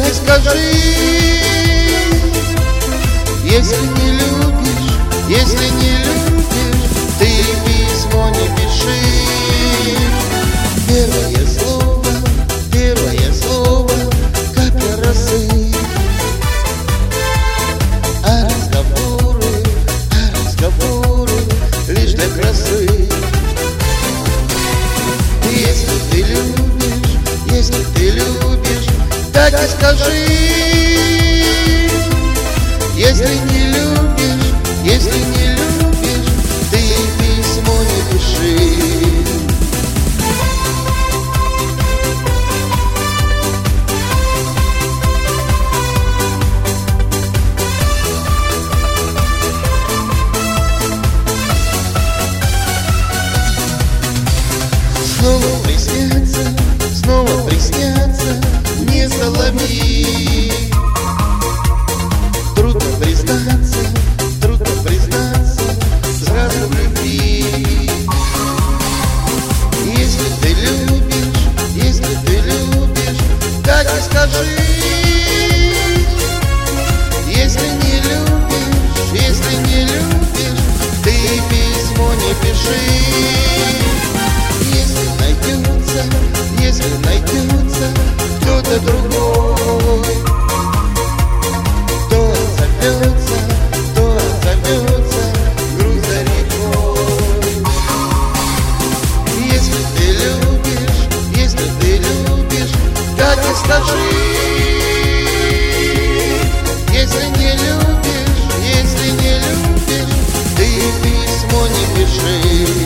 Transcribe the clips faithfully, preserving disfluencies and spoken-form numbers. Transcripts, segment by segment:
ты скажи, если не любишь, если не любишь, ты письмо не пиши. Первое слово, первое слово, капля росы. А разговоры, а разговоры лишь для красы. Если ты любишь, если ты любишь, так и скажи. Если не любишь, если не любишь, ты письмо не пиши. Снова приснятся, снова приснятся мне соловьи. Трудно признаться, трудно признаться сразу в любви. Если ты любишь, если ты любишь, так и скажи. Если не любишь, если не любишь, ты письмо не пиши. Если найдется, если найдется кто-то другой, то отзовется, то отзовется груза рекой. Если ты любишь, если ты любишь, так и скажи. Если не любишь, если не любишь, ты письмо не пиши.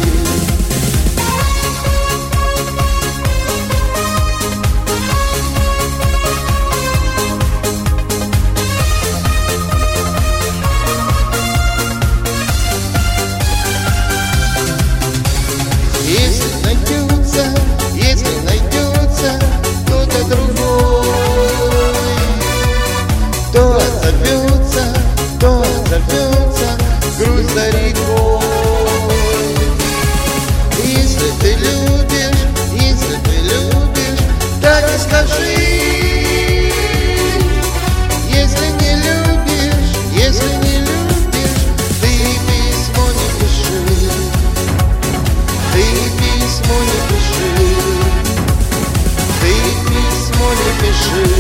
Если найдется, если найдется кто-то другой, то отзовется, то отзовется грусть за рекой. Если ты любишь, если ты любишь, так и скажи. Если не любишь, если не любишь, ты письмо не пиши. Ты письмо не пиши, ты письмо не пиши.